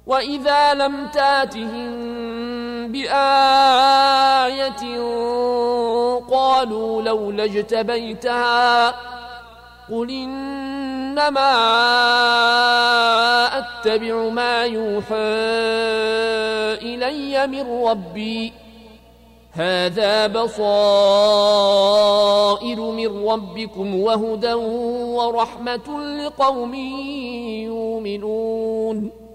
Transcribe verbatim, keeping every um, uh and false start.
وإذا لم تاتهم بآية قالوا لولا اجتبيتها قل إنما أتبع ما يوحى إلي من ربي هذا بصائر من ربكم وهدى ورحمة لقوم يؤمنون